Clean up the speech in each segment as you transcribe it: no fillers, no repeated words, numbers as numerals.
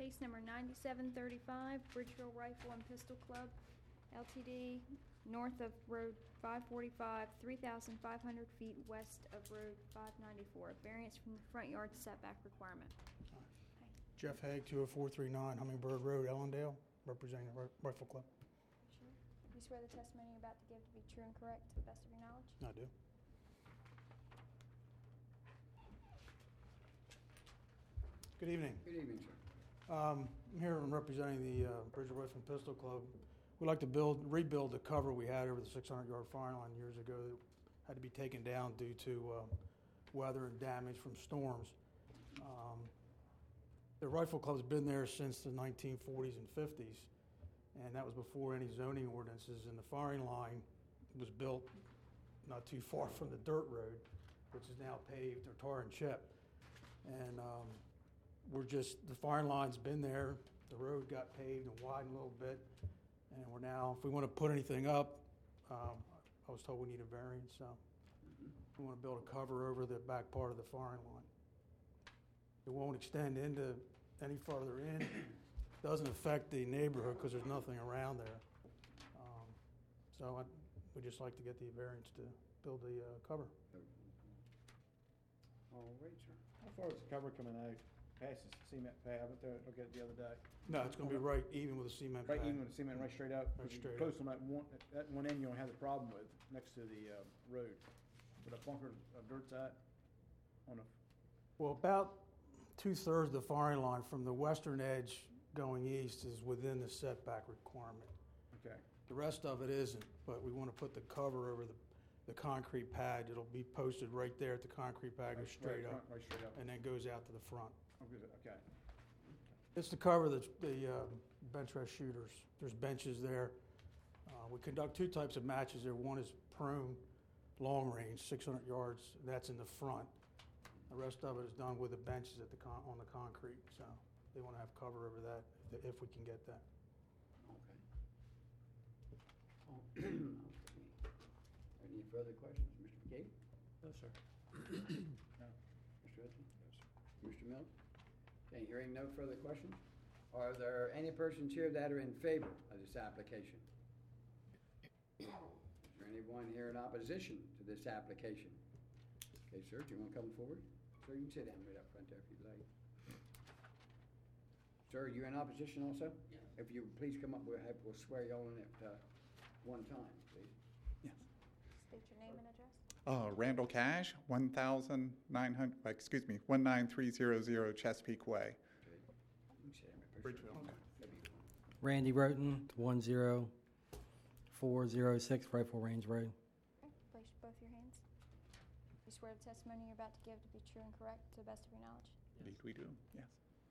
Case number 9735, Bridgeville Rifle and Pistol Club, LTD, north of Road 545, 3,500 feet west of Road 594. Variance from the front yard setback requirement. Okay. Jeff Haig, 20439 Hummingbird Road, Ellendale, representing the Rifle Club. Sure. You swear the testimony you're about to give to be true and correct to the best of your knowledge? I do. Good evening. Good evening, sir. I'm here representing the Bridgeville Rifle and Pistol Club. We'd like to rebuild the cover we had over the 600-yard firing line years ago that had to be taken down due to weather and damage from storms. The Rifle Club's been there since the 1940s and 50s, and that was before any zoning ordinances, and the firing line was built not too far from the dirt road, which is now paved or tar and chip. And the firing line's been there, the road got paved and widened a little bit, and we're now, if we want to put anything up, I was told we need a variance, so we want to build a cover over the back part of the firing line. It won't extend into any further in. Doesn't affect the neighborhood because there's nothing around there. So we'd just like to get the variance to build the cover. All right, sir. How far is the cover coming out? Past the cement pad, I went there, look at it the other day. No, it's going to be right even with the cement Right pad. even with the cement, right straight out. Right straight Close on that one end you don't have the problem with, next to the road. But a bunker of dirt's at on a, Well, about 2/3 of the firing line from the western edge going east is within the setback requirement. okay. The rest of it isn't, but we want to put the cover over the concrete pad. It'll be posted right there at the concrete pad, goes straight up, Right straight up. and then goes out to the front. Oh, good, okay. It's to cover the bench rest shooters. There's benches there. We conduct two types of matches there. One is prone, long range, 600 yards. That's in the front. The rest of it is done with the benches at on the concrete. So they want to have cover over that if we can get that. Okay. Okay. Any further questions? Mr. McCabe? No, sir. No. Mr. Hudson? No, sir. Mr. Mills? Okay, hearing no further questions, are there any persons here that are in favor of this application? Is there anyone here in opposition to this application? Okay, sir, do you want to come forward? Sir, you can sit down right up front there if you'd like. Sir, you in opposition also? Yes. If you would please come up, we'll swear you all in at one time, please. Yes. State your name and address. Randall Cash, 19300 Chesapeake Way. Okay. You can sit down right there, sir. Bridgeville. That'd be fine. Randy Roten, 10406 Rifle Range Road. Okay. Place both your hands. You swear the testimony you're about to give to be true and correct to the best of your knowledge? Indeed we do, yes.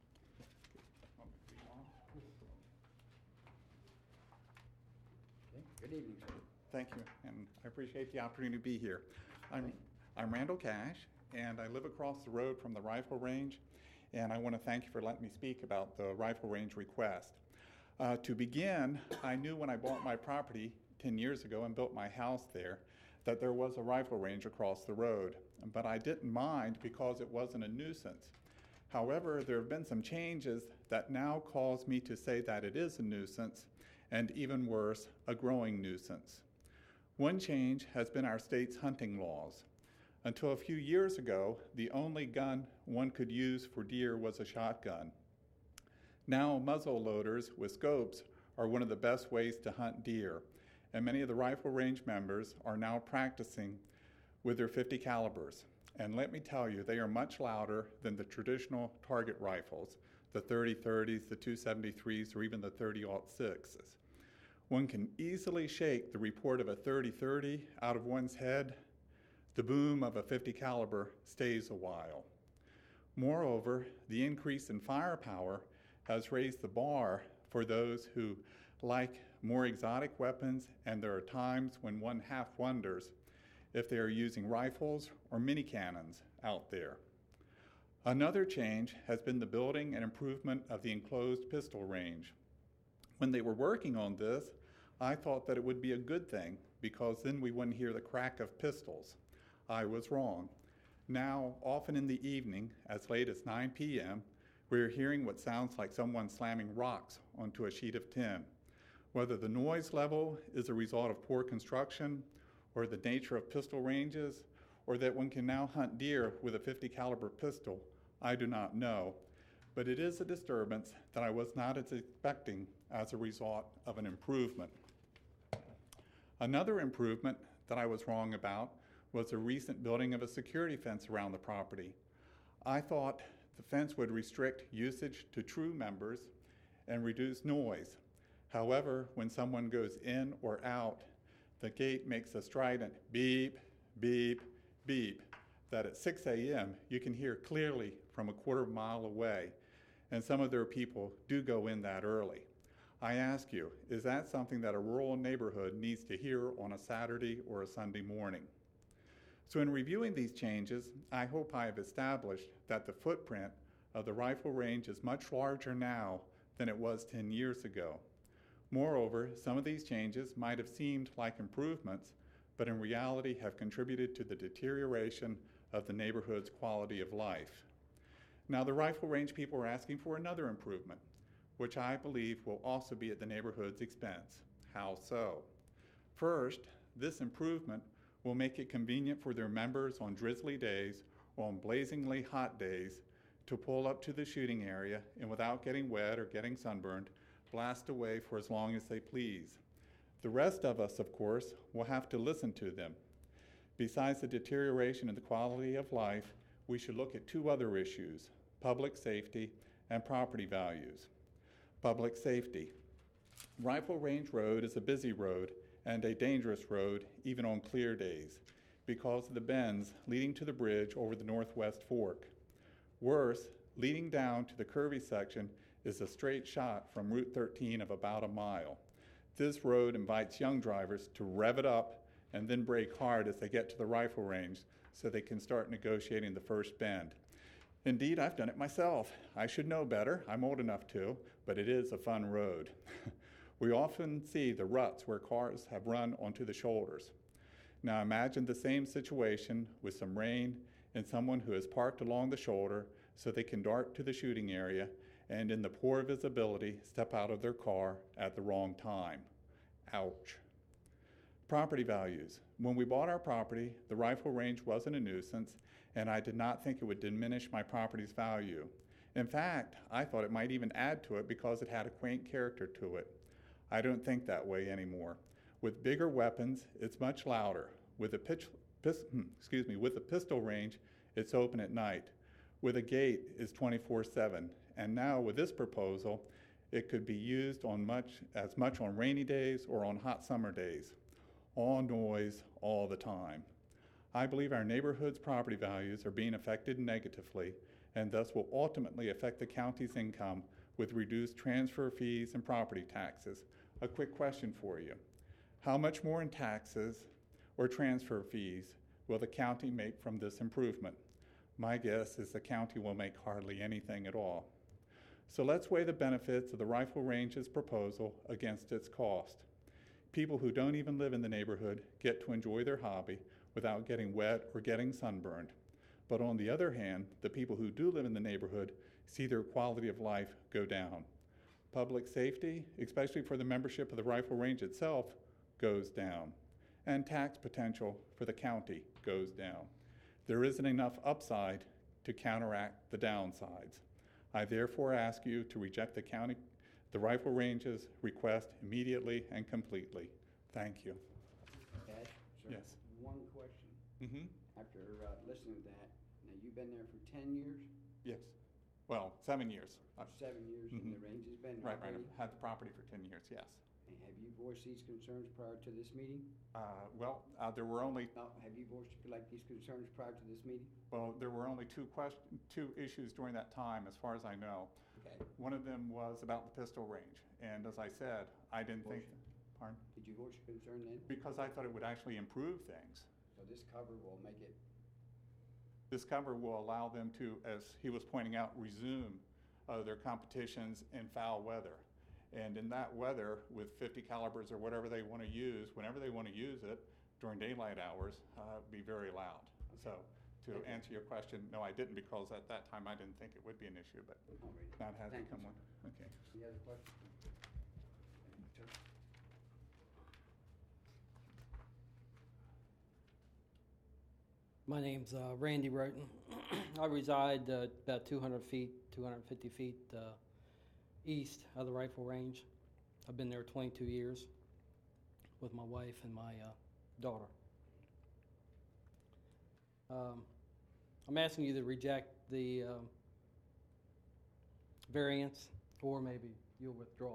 Okay. Good evening, sir. Thank you, and I appreciate the opportunity to be here. I'm Randall Cash, and I live across the road from the rifle range, and I want to thank you for letting me speak about the rifle range request. To begin, I knew when I bought my property 10 years ago and built my house there that there was a rifle range across the road, but I didn't mind because it wasn't a nuisance. However, there have been some changes that now cause me to say that it is a nuisance, and even worse, a growing nuisance. One change has been our state's hunting laws. Until a few years ago, the only gun one could use for deer was a shotgun. Now, muzzle loaders with scopes are one of the best ways to hunt deer, and many of the rifle range members are now practicing with their .50 calibers. And let me tell you, they are much louder than the traditional target rifles, the .30-30s, the .273s, or even the .30-06s. One can easily shake the report of a .30-30 out of one's head. The boom of a .50 caliber stays a while. Moreover, the increase in firepower has raised the bar for those who like more exotic weapons, and there are times when one half wonders if they are using rifles or mini cannons out there. Another change has been the building and improvement of the enclosed pistol range. When they were working on this, I thought that it would be a good thing because then we wouldn't hear the crack of pistols. I was wrong. Now, often in the evening, as late as 9 p.m., we're hearing what sounds like someone slamming rocks onto a sheet of tin. Whether the noise level is a result of poor construction, or the nature of pistol ranges, or that one can now hunt deer with a .50 caliber pistol, I do not know. But it is a disturbance that I was not as expecting as a result of an improvement. Another improvement that I was wrong about was the recent building of a security fence around the property. I thought the fence would restrict usage to true members and reduce noise. However, when someone goes in or out, the gate makes a strident beep, beep, beep that at 6 a.m. you can hear clearly from a quarter mile away, and some of their people do go in that early. I ask you, is that something that a rural neighborhood needs to hear on a Saturday or a Sunday morning? So in reviewing these changes, I hope I have established that the footprint of the rifle range is much larger now than it was 10 years ago. Moreover, some of these changes might have seemed like improvements, but in reality have contributed to the deterioration of the neighborhood's quality of life. Now, the rifle range people are asking for another improvement, which I believe will also be at the neighborhood's expense. How so? First, this improvement will make it convenient for their members on drizzly days or on blazingly hot days to pull up to the shooting area and without getting wet or getting sunburned, blast away for as long as they please. The rest of us, of course, will have to listen to them. Besides the deterioration in the quality of life, we should look at two other issues: public safety and property values. Public safety. Rifle Range Road is a busy road and a dangerous road even on clear days because of the bends leading to the bridge over the Northwest Fork. Worse, leading down to the curvy section is a straight shot from Route 13 of about a mile. This road invites young drivers to rev it up and then brake hard as they get to the rifle range so they can start negotiating the first bend. Indeed, I've done it myself. I should know better. I'm old enough to, but it is a fun road. We often see the ruts where cars have run onto the shoulders. Now imagine the same situation with some rain and someone who is parked along the shoulder so they can dart to the shooting area and in the poor visibility step out of their car at the wrong time. Ouch. Property values. When we bought our property, the rifle range wasn't a nuisance, and I did not think it would diminish my property's value. In fact, I thought it might even add to it because it had a quaint character to it. I don't think that way anymore. With bigger weapons, it's much louder. With a pistol range, it's open at night. With a gate, it's 24/7. And now with this proposal, it could be used as much on rainy days or on hot summer days. All noise, all the time. I believe our neighborhood's property values are being affected negatively and thus will ultimately affect the county's income with reduced transfer fees and property taxes. A quick question for you. How much more in taxes or transfer fees will the county make from this improvement? My guess is the county will make hardly anything at all. So let's weigh the benefits of the rifle range's proposal against its cost. People who don't even live in the neighborhood get to enjoy their hobby without getting wet or getting sunburned. But on the other hand, the people who do live in the neighborhood see their quality of life go down. Public safety, especially for the membership of the rifle range itself, goes down. And tax potential for the county goes down. There isn't enough upside to counteract the downsides. I therefore ask you to reject the rifle range's request immediately and completely. Thank you. Cash, sir? Yes. One question. Mm-hmm. After listening to that, now you've been there for 10 years? Yes. Well, 7 years. 7 years, and Mhm. the range has been Right. operating? I've had the property for 10 years, yes. And have you voiced these concerns prior to this meeting? There were only Have you voiced these concerns prior to this meeting? two issues during that time, as far as I know. Okay. One of them was about the pistol range, and as I said, I didn't think. Motion. Pardon? Did you voice your concern then? Because I thought it would actually improve things. So this cover will make it, This cover will allow them to, as he was pointing out, resume their competitions in foul weather. And in that weather, with .50 calibers or whatever they want to use, whenever they want to use it during daylight hours, be very loud. So to Thank you. answer your question, no, I didn't, because at that time I didn't think it would be an issue, but All right. that has Thank you, become sir. one. Okay. Any other questions? Chuck? My name's Randy Roten. I reside about 200 feet, 250 feet east of the rifle range. I've been there 22 years with my wife and my daughter. I'm asking you to reject the variance, or maybe you'll withdraw.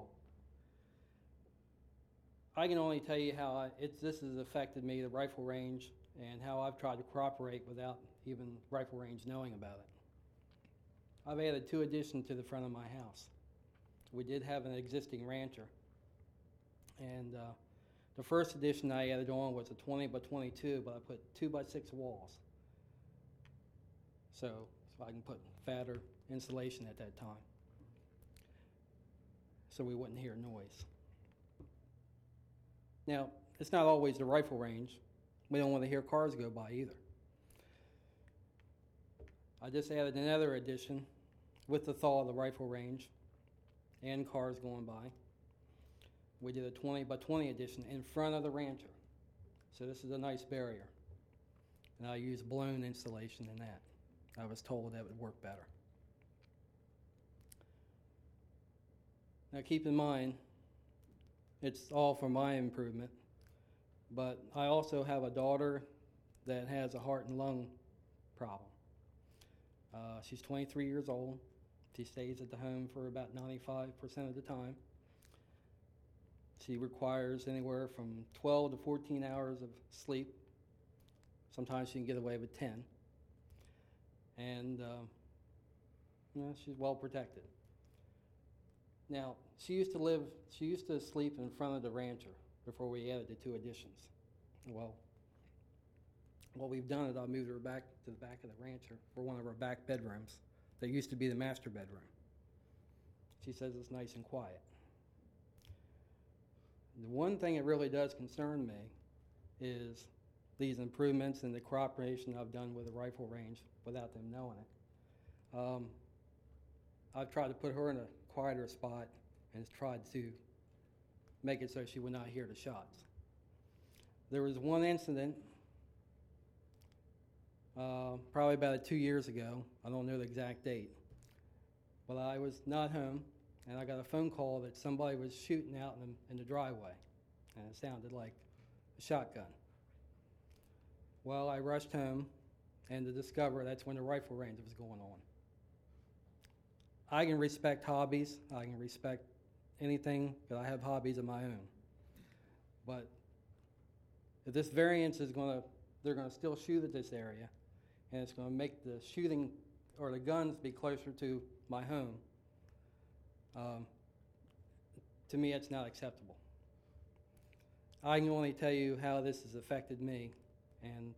I can only tell you how this has affected me, the rifle range, and how I've tried to cooperate without even rifle range knowing about it. I've added 2 additions to the front of my house. We did have an existing rancher, and the first addition I added on was a 20 by 22, but I put 2 by 6 walls, so I can put fatter insulation at that time, so we wouldn't hear noise. Now, it's not always the rifle range. We don't want to hear cars go by either. I just added another addition with the thaw of the rifle range and cars going by. We did a 20 by 20 addition in front of the rancher. So this is a nice barrier. And I used blown insulation in that. I was told that would work better. Now keep in mind, it's all for my improvement, but I also have a daughter that has a heart and lung problem. She's 23 years old. She stays at the home for about 95% of the time. She requires anywhere from 12 to 14 hours of sleep. Sometimes she can get away with 10. And she's well protected. Now, she used to sleep in front of the rancher before we added the 2 additions. Well, what we've done is I moved her back to the back of the rancher for one of our back bedrooms that used to be the master bedroom. She says it's nice and quiet. The one thing that really does concern me is these improvements and the cooperation I've done with the rifle range without them knowing it. I've tried to put her in a quieter spot and tried to make it so she would not hear the shots. There was one incident, probably about 2 years ago. I don't know the exact date. But I was not home, and I got a phone call that somebody was shooting out in the driveway, and it sounded like a shotgun. Well, I rushed home, and to discover that's when the rifle range was going on. I can respect hobbies. I can respect anything, but I have hobbies of my own. But if this variance is they're going to still shoot at this area, and it's going to make the shooting or the guns be closer to my home, to me, it's not acceptable. I can only tell you how this has affected me, and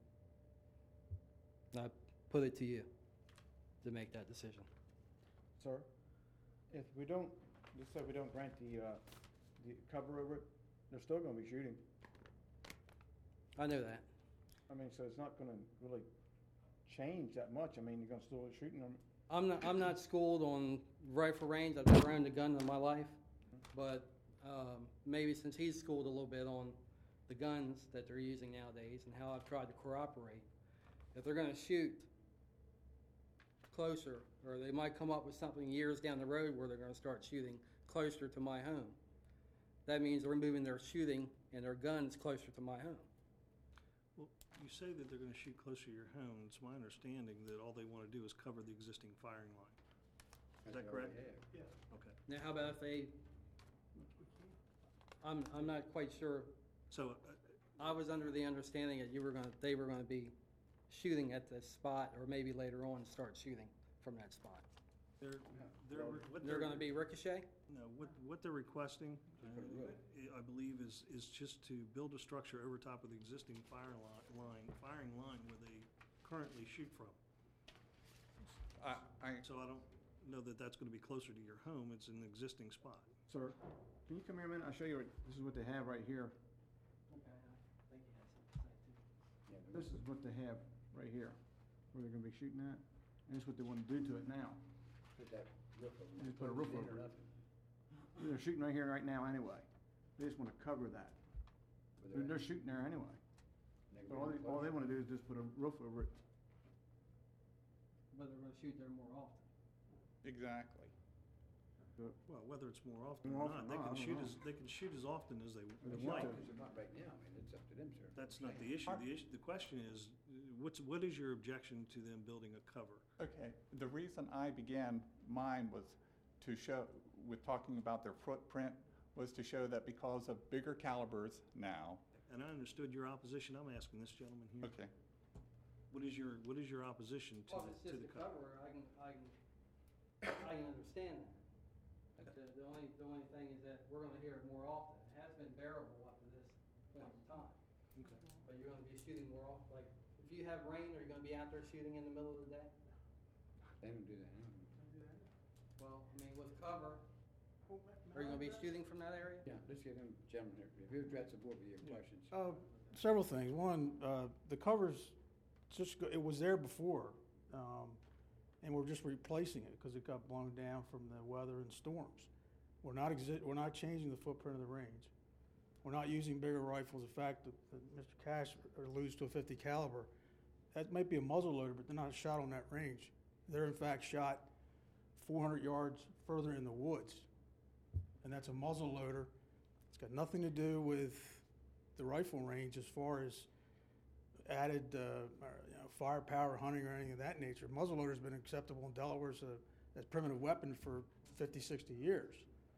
I put it to you to make that decision. Sir, if we don't, just say we don't grant the cover over it, they're still gonna be shooting. I know that. I mean, so it's not gonna really change that much. I mean, you're gonna still be shooting them. I'm not schooled on rifle range. I've never owned a gun in my life, but maybe since he's schooled a little bit on the guns that they're using nowadays and how I've tried to cooperate, if they're going to shoot closer, or they might come up with something years down the road where they're going to start shooting closer to my home, that means they're moving their shooting and their guns closer to my home. Well, you say that they're going to shoot closer to your home. It's my understanding that all they want to do is cover the existing firing line. Is that correct? Yeah. Okay. Now, how about if they? I'm not quite sure. So, I was under the understanding that they were going to be shooting at this spot, or maybe later on start shooting from that spot. They're going to be ricochet? No, what they're requesting, I believe, is just to build a structure over top of the existing firing line where they currently shoot from. So I don't know that that's going to be closer to your home. It's an existing spot. Sir, can you come here a minute? I'll show you. This is what they have right here. This is what they have right here. where they're gonna be shooting at. And that's what they wanna do to it now. Put that roof over it. Just put a roof Close it in over or it. nothing. They're shooting right here, right now anyway. They just wanna cover that. Where They're at. shooting there anyway. They So wanna all they close wanna do is just put a roof over it. But they're gonna shoot there more often. Exactly. So Well, whether it's more often More or often not, or not, I don't know. they can shoot as often as they As it. they would want like. to. It's not right now, I mean, it's up to them, sir. That's not the issue. The question is, what is your objection to them building a cover? Okay, the reason I began mine was to show, with talking about their footprint, was to show that because of bigger calibers now, And I understood your opposition. I'm asking this gentleman here. okay, What is your opposition to Well, if it's the just a cover? cover, I can understand that. But the only thing is that we're gonna hear it more often. It has been bearable up to this point in time. Okay. But you're gonna be shooting more often, like, if you have rain, are you gonna be out there shooting in the middle of the day? They don't do that anyway. Well, I mean, with cover, are you gonna be shooting from that area? Yeah, let's get them gentlemen here, if you address the board with your questions. Several things. One, the covers, it was there before, and we're just replacing it because it got blown down from the weather and storms. We're not changing the footprint of the range. We're not using bigger rifles. In fact, that Mr. Cash alludes to a 50 caliber. That might be a muzzle loader, but they're not shot on that range. They're in fact shot 400 yards further in the woods, and that's a muzzle loader. It's got nothing to do with the rifle range as far as added firepower, hunting, or anything of that nature. Muzzleloader's been acceptable in Delaware as primitive weapon for 50, 60 years.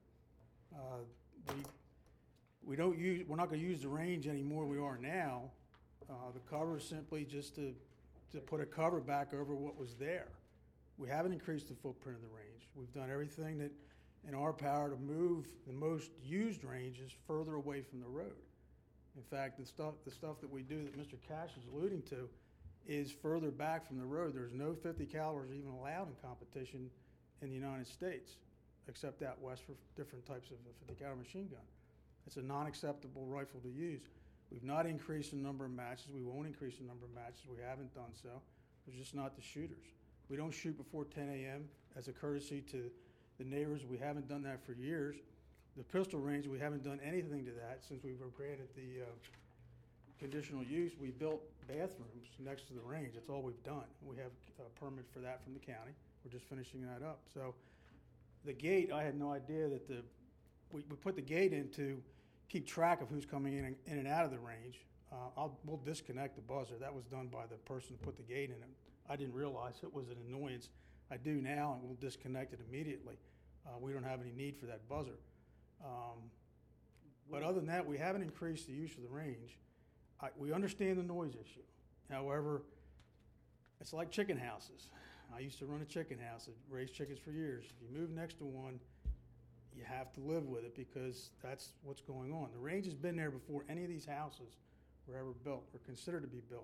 We're not going to use the range any more than we are now. The cover is simply just to put a cover back over what was there. We haven't increased the footprint of the range. We've done everything that in our power to move the most used ranges further away from the road. In fact, the stuff that we do that Mr. Cash is alluding to is further back from the road. There's no 50 calibers even allowed in competition in the United States, except out west for different types of 50 caliber machine gun. It's a non-acceptable rifle to use. We've not increased the number of matches. We won't increase the number of matches. We haven't done so. We're just not the shooters. We don't shoot before 10 a.m. as a courtesy to the neighbors. We haven't done that for years. The pistol range, we haven't done anything to that since we were granted the conditional use. We built bathrooms next to the range. That's all we've done. We have a permit for that from the county. We're just finishing that up. So the gate, I had no idea that we put the gate in to keep track of who's coming in and out of the range. We'll disconnect the buzzer. That was done by the person who put the gate in it. I didn't realize it was an annoyance. I do now, and we'll disconnect it immediately. We don't have any need for that buzzer. But other than that, we haven't increased the use of the range. We understand the noise issue. However, it's like chicken houses. I used to run a chicken house and raised chickens for years. If you move next to one, you have to live with it because that's what's going on. The range has been there before any of these houses were ever built or considered to be built.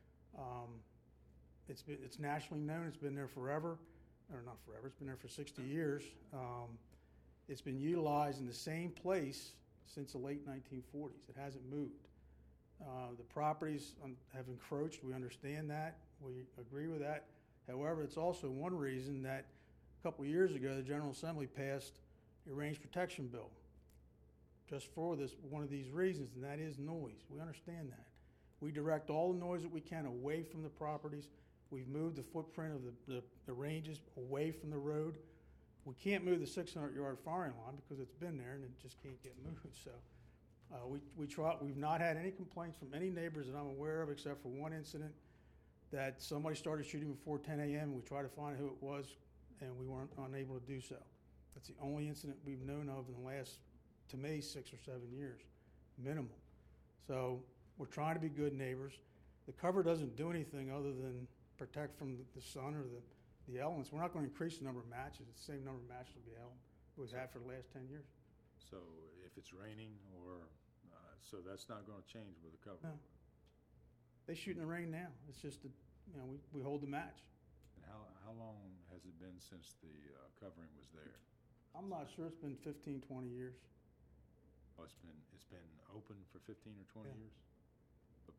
It's nationally known. It's been there forever, or not forever. It's been there for 60 years. It's been utilized in the same place since the late 1940s. It hasn't moved. The properties have encroached. We understand that. We agree with that. However, it's also one reason that a couple of years ago, the General Assembly passed a range protection bill just for one of these reasons, and that is noise. We understand that. We direct all the noise that we can away from the properties. We've moved the footprint of the ranges away from the road. We can't move the 600-yard firing line because it's been there and it just can't get moved. So we've not had any complaints from any neighbors that I'm aware of except for one incident that somebody started shooting before 10 a.m. and we tried to find who it was and we weren't unable to do so. That's the only incident we've known of in the last, to me, 6 or 7 years, minimum. So we're trying to be good neighbors. The cover doesn't do anything other than protect from the sun or the elements. We're not going to increase the number of matches. It's the same number of matches will be held we've had for the last 10 years. So if it's raining so that's not going to change with the cover? No. They shoot in the rain now. It's just that, we hold the match. And how long has it been since the covering was there? I'm not sure. It's been 15, 20 years. Oh, it's been open for 15 or 20 Yeah. years? But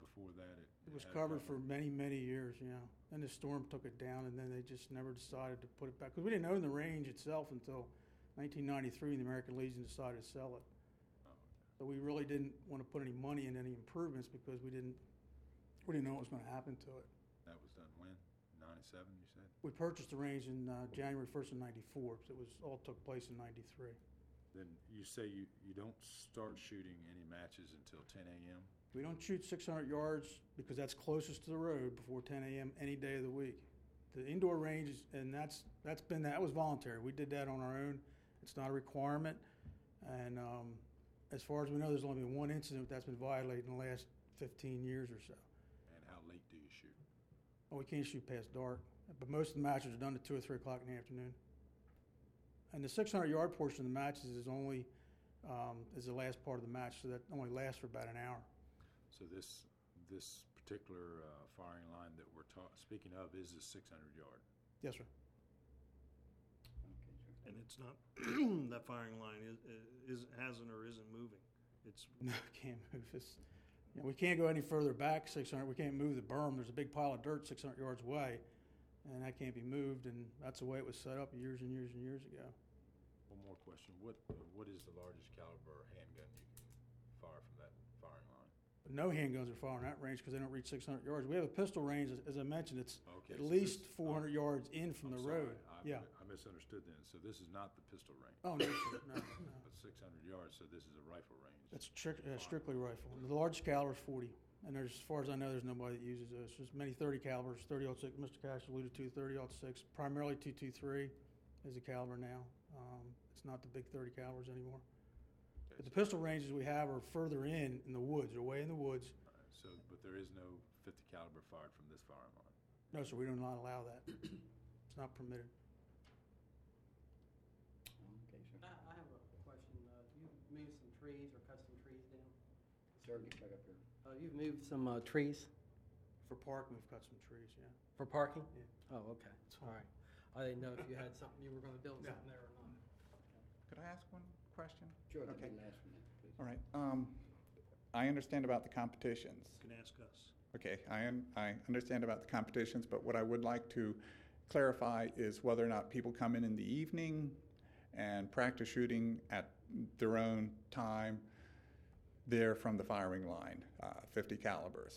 before that? It was had covered for covered? many, many years, yeah. And the storm took it down, and then they just never decided to put it back. Because we didn't own the range itself until 1993, and the American Legion decided to sell it. Oh, So we really didn't want to put any money in any improvements because we didn't know what was going to happen to it. that was done when? 97, you said? We purchased the range in January 1st of 94, so it was all took place in 93. Then you say you don't start shooting any matches until 10 a.m.? We don't shoot 600 yards because that's closest to the road before 10 a.m. any day of the week. The indoor range is, and that was voluntary. We did that on our own. It's not a requirement. And as far as we know, there's only been one incident that's been violated in the last 15 years or so. And how late do you shoot? Well, we can't shoot past dark, but most of the matches are done at 2 or 3 o'clock in the afternoon. And the 600-yard portion of the matches is only is the last part of the match, so that only lasts for about an hour. So this particular firing line that we're speaking of is a 600-yard. Yes, sir. Okay, sir. And it's not, that firing line hasn't or isn't moving. It's, No, can't move. We can't go any further back 600. We can't move the berm. There's a big pile of dirt 600 yards away, and that can't be moved. And that's the way it was set up years and years and years ago. One more question. What is the largest caliber handgun you can fire from that firing line? But no handguns are firing that range because they don't reach 600 yards. We have a pistol range, as I mentioned, it's Okay, at so least this- 400 yards in from I'm the sorry, road. I Yeah. misunderstood then. So this is not the pistol range, Oh, no, sir. No, no. but 600 yards, so this is a rifle range. That's strictly rifle. The largest caliber is 40. And there's, as far as I know, there's nobody that uses those. There's many 30 calibers, 30-06, Mr. Cash alluded to, 30-06, primarily 223 is the caliber now. It's not the big 30 calibers anymore. Okay, But the so- pistol ranges we have are further in the woods, they're way in the woods. all right, so, but there is no 50 caliber fired from this firing line. No, sir, we do not allow that. It's not permitted. Okay, sir. I have a question. You've moved some trees or cut some trees down? Sir, get back up here. You've moved some trees For parking, we've cut some trees, yeah. for parking? Yeah. Oh, okay. All right. I didn't know if you had something, you were going to build No. something there or not. Could I ask one question? Sure, that'd Okay. be the last one then, please. All right. I understand about the competitions. you can ask us. Okay, I understand about the competitions, but what I would like to clarify is whether or not people come in the evening and practice shooting at their own time there from the firing line, 50 calibers.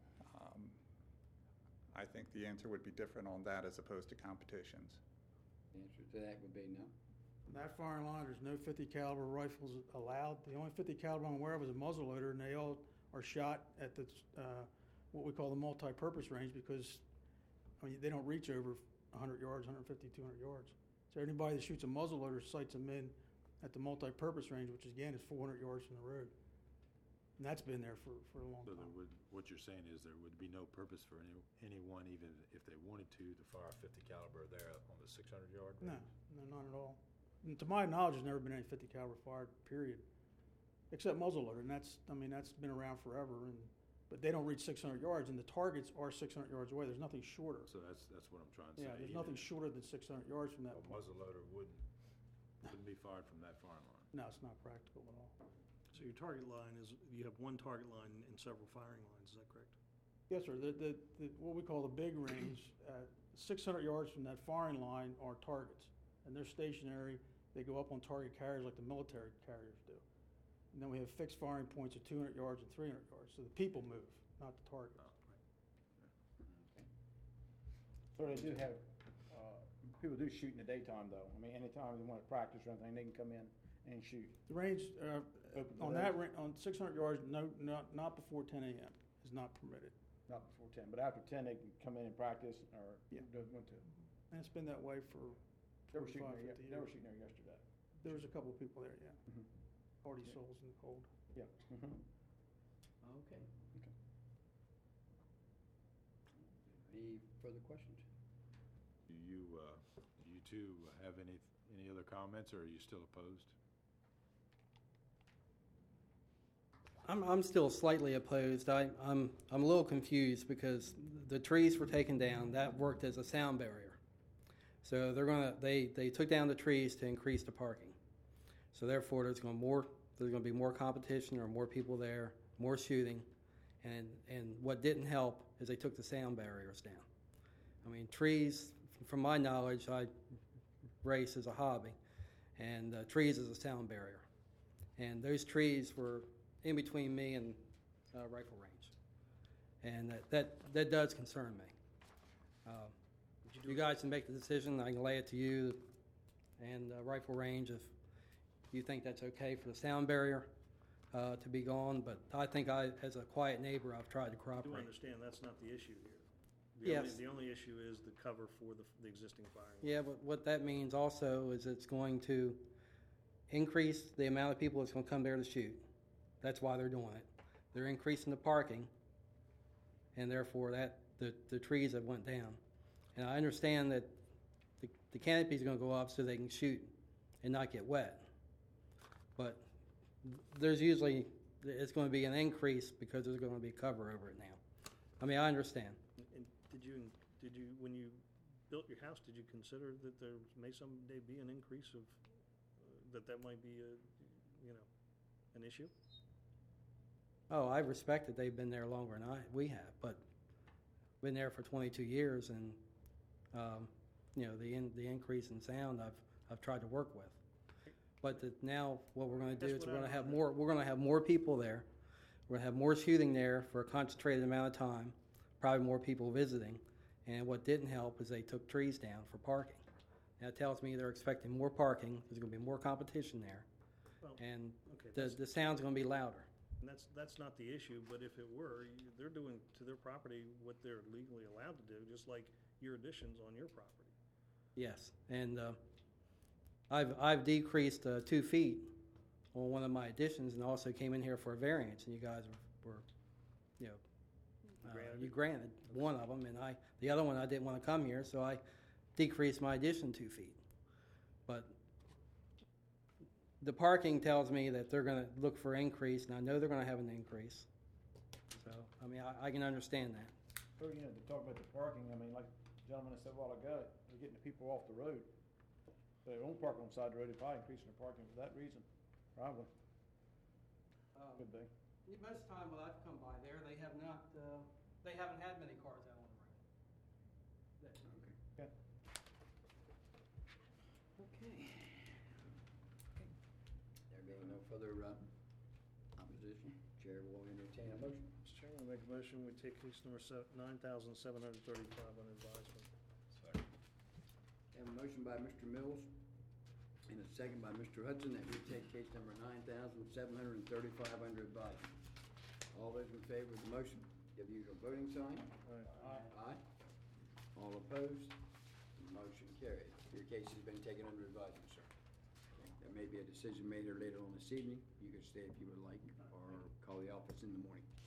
I think the answer would be different on that as opposed to competitions. The answer to that would be no. That firing line, there's no 50 caliber rifles allowed. The only 50 caliber I'm aware of is a muzzleloader, and they all are shot at the what we call the multi-purpose range because they don't reach over 100 yards, 150, 200 yards. So anybody that shoots a muzzleloader sights them in at the multi-purpose range, which again is 400 yards from the road. And that's been there for a long So time. what you're saying is there would be no purpose for anyone, even if they wanted to fire 50 caliber there on the 600 yard No, range? no, not at all. And to my knowledge, there's never been any 50 caliber fired, period. Except muzzleloader, and that's been around forever. But they don't reach 600 yards, and the targets are 600 yards away. There's nothing shorter. So that's what I'm trying to say. Yeah, there's even nothing shorter than 600 yards from that A point. muzzleloader wouldn't be fired from that firing line. No, it's not practical at all. So your target line is, you have one target line and several firing lines, is that correct? Yes, sir. The what we call the big range, 600 yards from that firing line are targets, and they're stationary. They go up on target carriers like the military carriers do. And then we have fixed firing points at 200 yards and 300 yards. So the people move, not the target. Okay. So they do have, people do shoot in the daytime though. I mean, anytime they want to practice or anything, they can come in and shoot. The range Open on today? that on 600 yards, not before 10 a.m. is not permitted. Not before 10, but after 10, they can come in and practice or Yeah. want to. And it's been that way for They were shooting 45, there, 50 they were years. shooting there yesterday. There was a couple of people there, yeah. Mhm. Hardy Yeah. souls in the cold. Yeah. Mhm. Okay. Any further questions? Do you two have any other comments, or are you still opposed? I'm still slightly opposed. I'm a little confused because the trees were taken down. That worked as a sound barrier. So they took down the trees to increase the parking. So therefore, there's going to be more competition or more people there, more shooting, And what didn't help is they took the sound barriers down. I mean, trees, from my knowledge, I race as a hobby, and trees is a sound barrier. And those trees were in between me and rifle range. And that does concern me. You guys can make the decision. I can lay it to you and rifle range if you think that's okay for the sound barrier to be gone. But I think as a quiet neighbor, I've tried to I do cooperate. understand that's not the issue here. Yes. The only issue is the cover for the existing firing line. Yeah, but what that means also is it's going to increase the amount of people that's going to come there to shoot. That's why they're doing it. They're increasing the parking, and therefore the trees have went down. And I understand that the canopy's going to go up so they can shoot and not get wet. But there's usually, it's going to be an increase because there's going to be cover over it now. I mean, I understand. And did you, when you built your house, did you consider that there may someday be an increase of, that might be an issue? Oh, I respect that they've been there longer than we have, but been there for 22 years, and the increase in sound I've tried to work with. But now what we're going to do That's is what we're going I to have don't more. We're going to have more people there. We're going to have more shooting there for a concentrated amount of time. Probably more people visiting. And what didn't help is they took trees down for parking. That tells me they're expecting more parking. There's going to be more competition there, Well, and okay, the sound's going to be louder. and that's not the issue, but if it were, they're doing to their property what they're legally allowed to do, just like your additions on your property. Yes, and I've decreased 2 feet on one of my additions, and also came in here for a variance, and you guys were Granted you it? granted one of them, and the other one I didn't want to come here, so I decreased my addition 2 feet. But the parking tells me that they're going to look for increase, and I know they're going to have an increase. So I mean, I can understand that. So, to talk about the parking, I mean, like the gentleman said a while ago, they're getting the people off the road. They won't park on the side of the road, they're probably increasing the parking for that reason, probably, could be. Most of the time when I've come by there, they have not. They haven't had many cars out on the road. Okay. Okay. There being no further opposition, Chair will entertain a motion. Mr. Chairman, I make a motion, we take case number 9,735 under advisement. Second. Have a motion by Mr. Mills and a second by Mr. Hudson that we take case number 9,735 under advisement. All those in favor of the motion, give the usual voting sign. Aye. All opposed? Motion carried. Your case has been taken under advisement, sir. There may be a decision made here later on this evening. You can stay if you would like, or call the office in the morning.